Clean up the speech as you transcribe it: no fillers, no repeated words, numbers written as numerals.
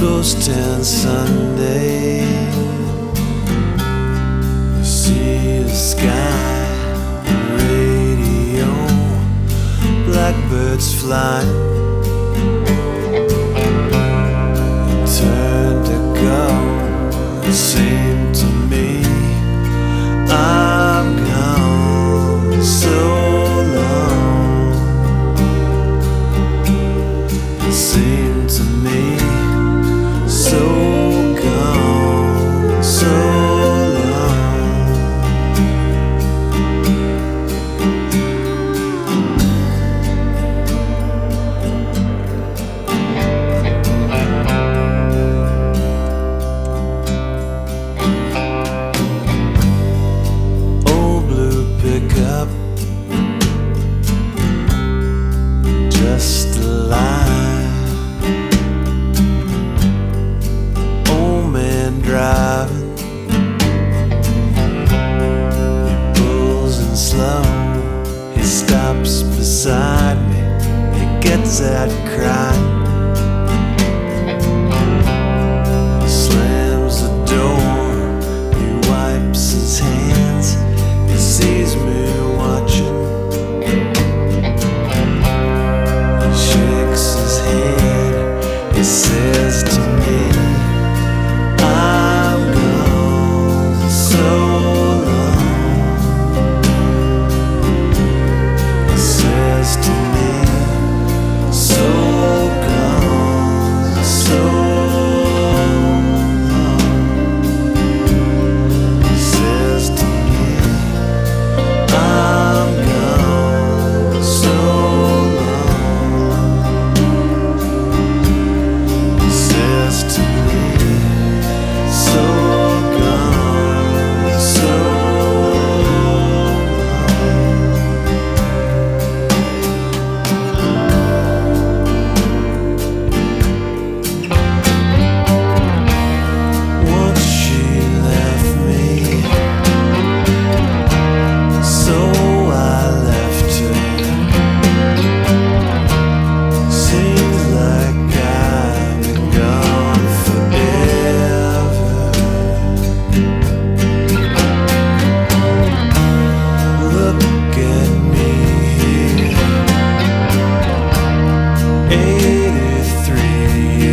Ghost Town Sunday. I see the sky, radio, blackbirds fly. Turn to go, it seemed to me I'm gone so long. It seemed to me so gone, so long. Old blue pickup, just a line. Driving, he pulls in slow, he stops beside me, he gets out crying. He slams the door, he wipes his hands, he sees me watching. He shakes his head, he says to me, I'm gone so long. He says to me, so gone so long. He says to me, I'm gone so long. He says to me, so gone, so long. Once she left me, so I left her. Seems like I've been gone forever. Look at me here, 83